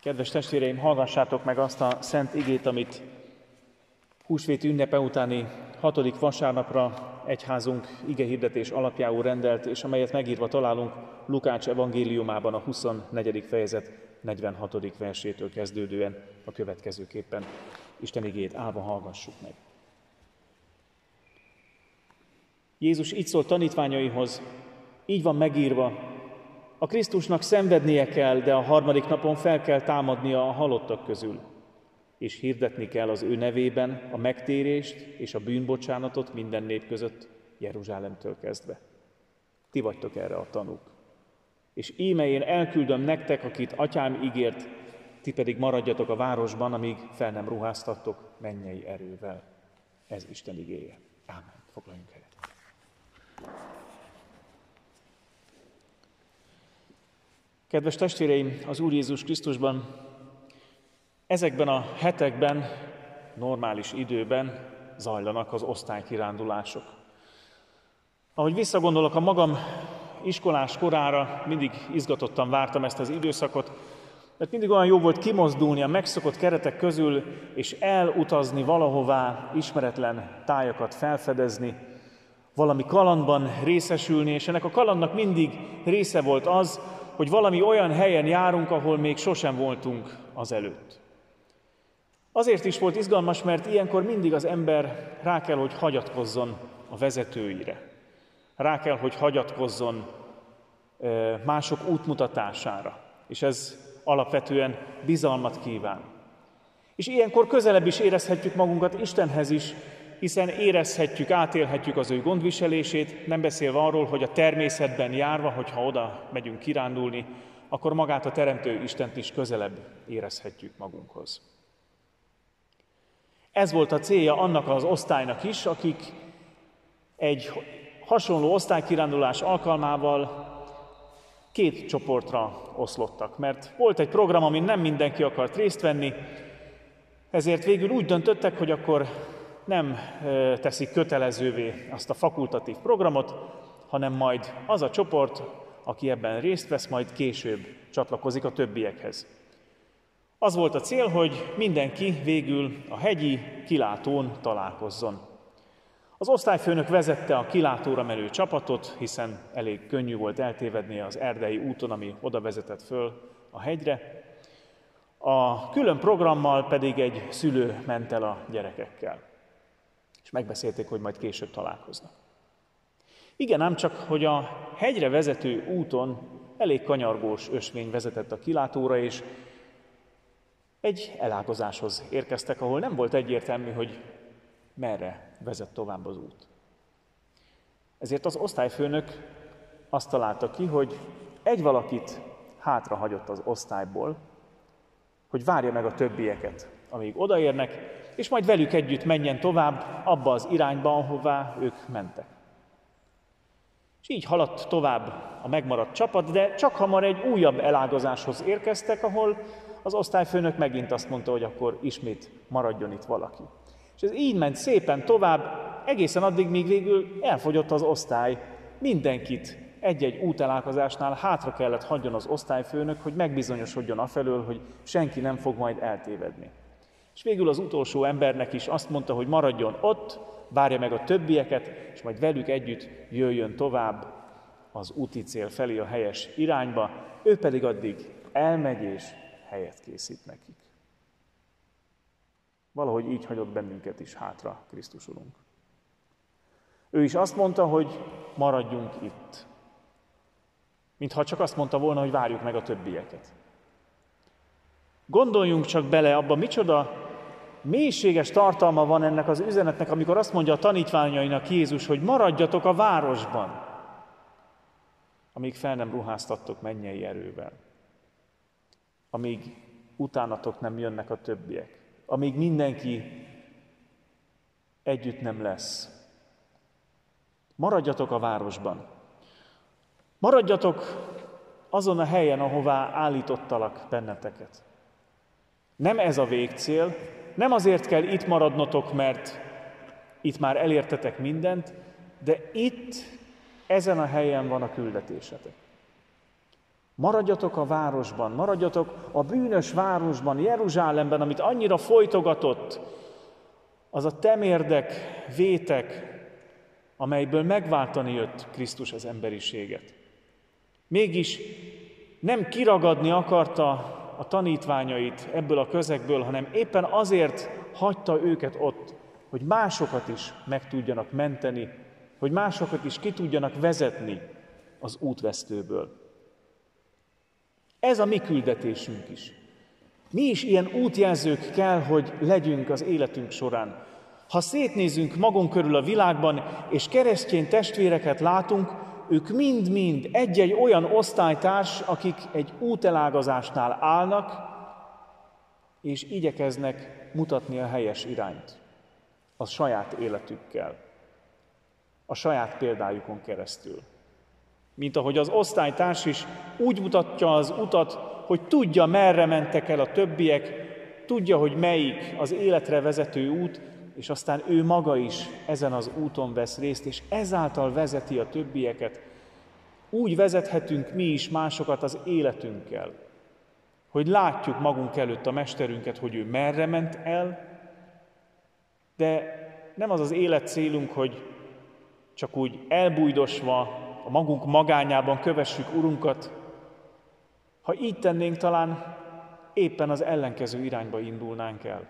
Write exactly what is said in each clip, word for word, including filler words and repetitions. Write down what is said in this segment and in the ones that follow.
Kedves testvéreim, hallgassátok meg azt a szent igét, amit húsvét ünnepe utáni hatodik vasárnapra egyházunk igehirdetés alapjául rendelt, és amelyet megírva találunk Lukács evangéliumában a huszonnegyedik fejezet negyvenhatodik versétől kezdődően a következőképpen. Isten igét állva hallgassuk meg. Jézus így szólt tanítványaihoz, így van megírva, a Krisztusnak szenvednie kell, de a harmadik napon fel kell támadnia a halottak közül, és hirdetni kell az ő nevében a megtérést és a bűnbocsánatot minden nép között, Jeruzsálemtől kezdve. Ti vagytok erre a tanúk. És íme én elküldöm nektek, akit atyám ígért, ti pedig maradjatok a városban, amíg fel nem ruháztattok mennyei erővel. Ez Isten igéje. Ámen. Foglaljunk helyet. Kedves testvéreim, az Úr Jézus Krisztusban ezekben a hetekben, normális időben zajlanak az osztálykirándulások. Ahogy visszagondolok a magam iskolás korára, mindig izgatottan vártam ezt az időszakot, mert mindig olyan jó volt kimozdulni a megszokott keretek közül, és elutazni valahová, ismeretlen tájakat felfedezni, valami kalandban részesülni, és ennek a kalandnak mindig része volt az, hogy valami olyan helyen járunk, ahol még sosem voltunk azelőtt. Azért is volt izgalmas, mert ilyenkor mindig az ember rá kell, hogy hagyatkozzon a vezetőire. Rá kell, hogy hagyatkozzon mások útmutatására. És ez alapvetően bizalmat kíván. És ilyenkor közelebb is érezhetjük magunkat Istenhez is, hiszen érezhetjük, átélhetjük az ő gondviselését, nem beszélve arról, hogy a természetben járva, hogyha oda megyünk kirándulni, akkor magát a Teremtő Istent is közelebb érezhetjük magunkhoz. Ez volt a célja annak az osztálynak is, akik egy hasonló osztálykirándulás alkalmával két csoportra oszlottak, mert volt egy program, amin nem mindenki akart részt venni, ezért végül úgy döntöttek, hogy akkor nem teszik kötelezővé azt a fakultatív programot, hanem majd az a csoport, aki ebben részt vesz, majd később csatlakozik a többiekhez. Az volt a cél, hogy mindenki végül a hegyi kilátón találkozzon. Az osztályfőnök vezette a kilátóra menő csapatot, hiszen elég könnyű volt eltévednie az erdei úton, ami oda vezetett föl a hegyre. A külön programmal pedig egy szülő ment el a gyerekekkel. És megbeszélték, hogy majd később találkoznak. Igen, ám csak, hogy a hegyre vezető úton elég kanyargós ösvény vezetett a kilátóra, és egy elágazáshoz érkeztek, ahol nem volt egyértelmű, hogy merre vezet tovább az út. Ezért az osztályfőnök azt találta ki, hogy egy valakit hátrahagyott az osztályból, hogy várja meg a többieket, amíg odaérnek, és majd velük együtt menjen tovább abba az irányba, ahová ők mentek. És így haladt tovább a megmaradt csapat, de csak hamar egy újabb elágazáshoz érkeztek, ahol az osztályfőnök megint azt mondta, hogy akkor ismét maradjon itt valaki. És ez így ment szépen tovább, egészen addig, míg végül elfogyott az osztály. Mindenkit egy-egy útelágazásnál hátra kellett hagyjon az osztályfőnök, hogy megbizonyosodjon afelől, hogy senki nem fog majd eltévedni. És végül az utolsó embernek is azt mondta, hogy maradjon ott, várja meg a többieket, és majd velük együtt jöjjön tovább az úti cél felé, a helyes irányba, ő pedig addig elmegy és helyet készít nekik. Valahogy így hagyott bennünket is hátra Krisztus Urunk. Ő is azt mondta, hogy maradjunk itt. Mintha csak azt mondta volna, hogy várjuk meg a többieket. Gondoljunk csak bele abba, micsoda mélységes tartalma van ennek az üzenetnek, amikor azt mondja a tanítványainak Jézus, hogy maradjatok a városban, amíg fel nem ruháztattok mennyei erővel. Amíg utánatok nem jönnek a többiek. Amíg mindenki együtt nem lesz. Maradjatok a városban. Maradjatok azon a helyen, ahová állítottalak benneteket. Nem ez a végcél, nem azért kell itt maradnotok, mert itt már elértetek mindent, de itt, ezen a helyen van a küldetésetek. Maradjatok a városban, maradjatok a bűnös városban, Jeruzsálemben, amit annyira folytogatott, az a temérdek, vétek, amelyből megváltani jött Krisztus az emberiséget. Mégis nem kiragadni akarta a tanítványait ebből a közegből, hanem éppen azért hagyta őket ott, hogy másokat is meg tudjanak menteni, hogy másokat is ki tudjanak vezetni az útvesztőből. Ez a mi küldetésünk is. Mi is ilyen útjelzők kell, hogy legyünk az életünk során. Ha szétnézünk magunk körül a világban, és keresztény testvéreket látunk, ők mind-mind egy-egy olyan osztálytárs, akik egy útelágazásnál állnak, és igyekeznek mutatni a helyes irányt a saját életükkel, a saját példájukon keresztül. Mint ahogy az osztálytárs is úgy mutatja az utat, hogy tudja, merre mentek el a többiek, tudja, hogy melyik az életre vezető út, és aztán ő maga is ezen az úton vesz részt, és ezáltal vezeti a többieket. Úgy vezethetünk mi is másokat az életünkkel, hogy látjuk magunk előtt a mesterünket, hogy ő merre ment el, de nem az az élet célunk, hogy csak úgy elbújdosva, a magunk magányában kövessük Urunkat. Ha így tennénk, talán éppen az ellenkező irányba indulnánk el.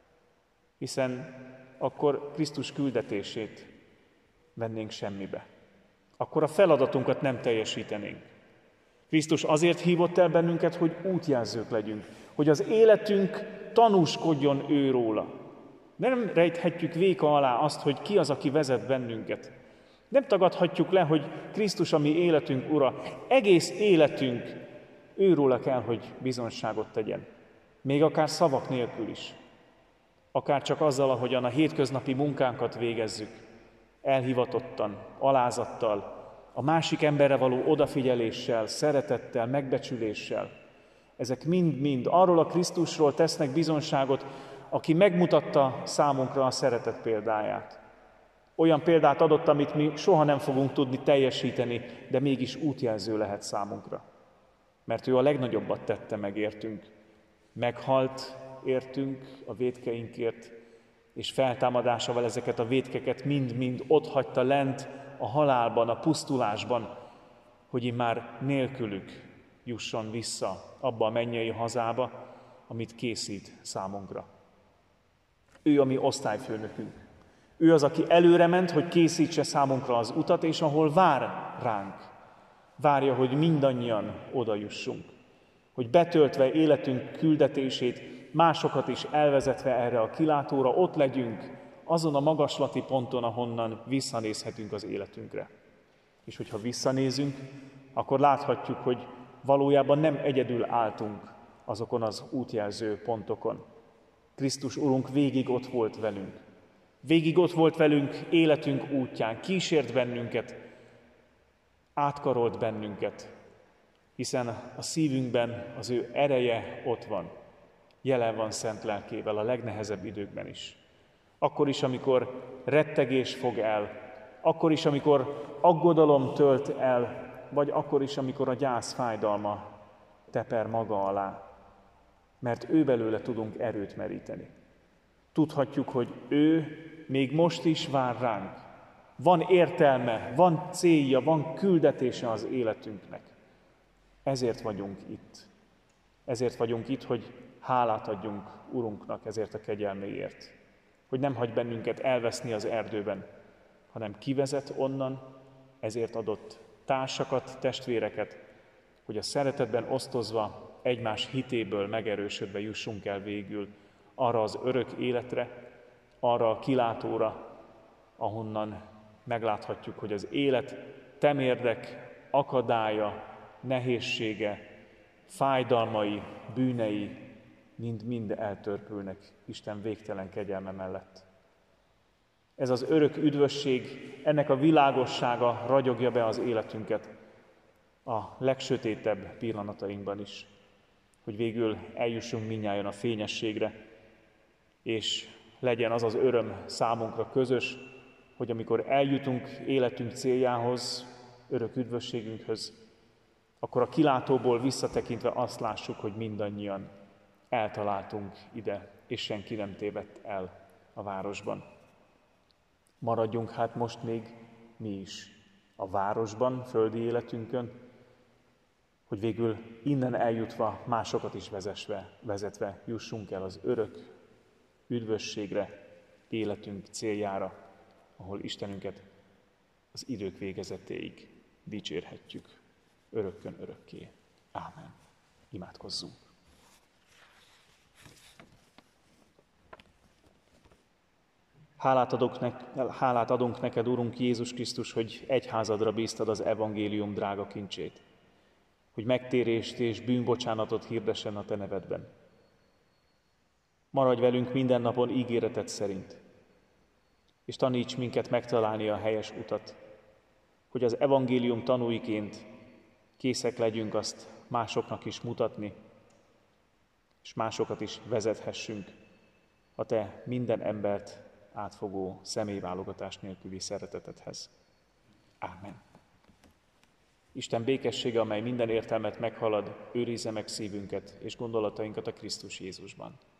Hiszen akkor Krisztus küldetését vennénk semmibe. Akkor a feladatunkat nem teljesítenénk. Krisztus azért hívott el bennünket, hogy útjelzők legyünk, hogy az életünk tanúskodjon ő róla. Nem rejthetjük véka alá azt, hogy ki az, aki vezet bennünket. Nem tagadhatjuk le, hogy Krisztus a mi életünk ura. Egész életünk őróla kell, hogy bizonyságot tegyen. Még akár szavak nélkül is. Akár csak azzal, ahogyan a hétköznapi munkánkat végezzük. Elhivatottan, alázattal, a másik emberre való odafigyeléssel, szeretettel, megbecsüléssel. Ezek mind-mind arról a Krisztusról tesznek bizonyságot, aki megmutatta számunkra a szeretet példáját. Olyan példát adott, amit mi soha nem fogunk tudni teljesíteni, de mégis útjelző lehet számunkra. Mert ő a legnagyobbat tette meg értünk. Meghalt értünk a vétkeinkért, és feltámadásával ezeket a vétkeket mind-mind otthagyta lent a halálban, a pusztulásban, hogy immár nélkülük jusson vissza abba a mennyei hazába, amit készít számunkra. Ő a mi osztályfőnökünk. Ő az, aki előre ment, hogy készítse számunkra az utat, és ahol vár ránk. Várja, hogy mindannyian oda jussunk. Hogy betöltve életünk küldetését, másokat is elvezetve erre a kilátóra, ott legyünk azon a magaslati ponton, ahonnan visszanézhetünk az életünkre. És hogyha visszanézünk, akkor láthatjuk, hogy valójában nem egyedül álltunk azokon az útjelző pontokon. Krisztus Urunk végig ott volt velünk. Végig ott volt velünk életünk útján, kísért bennünket, átkarolt bennünket, hiszen a szívünkben az ő ereje ott van, jelen van szent lelkével a legnehezebb időkben is. Akkor is, amikor rettegés fog el, akkor is, amikor aggodalom tölt el, vagy akkor is, amikor a gyász fájdalma teper maga alá, mert ő belőle tudunk erőt meríteni. Tudhatjuk, hogy ő még most is vár ránk. Van értelme, van célja, van küldetése az életünknek. Ezért vagyunk itt. Ezért vagyunk itt, hogy hálát adjunk Urunknak ezért a kegyelméért. Hogy nem hagy bennünket elveszni az erdőben, hanem kivezet onnan, ezért adott társakat, testvéreket, hogy a szeretetben osztozva, egymás hitéből megerősödve jussunk el végül arra az örök életre, arra a kilátóra, ahonnan megláthatjuk, hogy az élet temérdek, akadálya, nehézsége, fájdalmai, bűnei mind-mind eltörpülnek Isten végtelen kegyelme mellett. Ez az örök üdvösség, ennek a világossága ragyogja be az életünket a legsötétebb pillanatainkban is, hogy végül eljussunk mindnyájan a fényességre, és legyen az az öröm számunkra közös, hogy amikor eljutunk életünk céljához, örök üdvösségünkhöz, akkor a kilátóból visszatekintve azt lássuk, hogy mindannyian eltaláltunk ide, és senki nem tévedt el a városban. Maradjunk hát most még mi is a városban, földi életünkön, hogy végül innen eljutva másokat is vezesve, vezetve jussunk el az örök üdvösségre, életünk céljára, ahol Istenünket az idők végezetéig dicsérhetjük örökkön örökké. Ámen. Imádkozzunk. Hálát adok, ne, hálát adunk neked, Urunk Jézus Krisztus, hogy egyházadra bíztad az evangélium drága kincsét, hogy megtérést és bűnbocsánatot hirdessen a te nevedben. Maradj velünk minden napon ígéreted szerint, és taníts minket megtalálni a helyes utat, hogy az evangélium tanúiként készek legyünk azt másoknak is mutatni, és másokat is vezethessünk a te minden embert átfogó személyválogatás nélküli szeretetedhez. Ámen. Isten békessége, amely minden értelmet meghalad, őrizze meg szívünket és gondolatainkat a Krisztus Jézusban.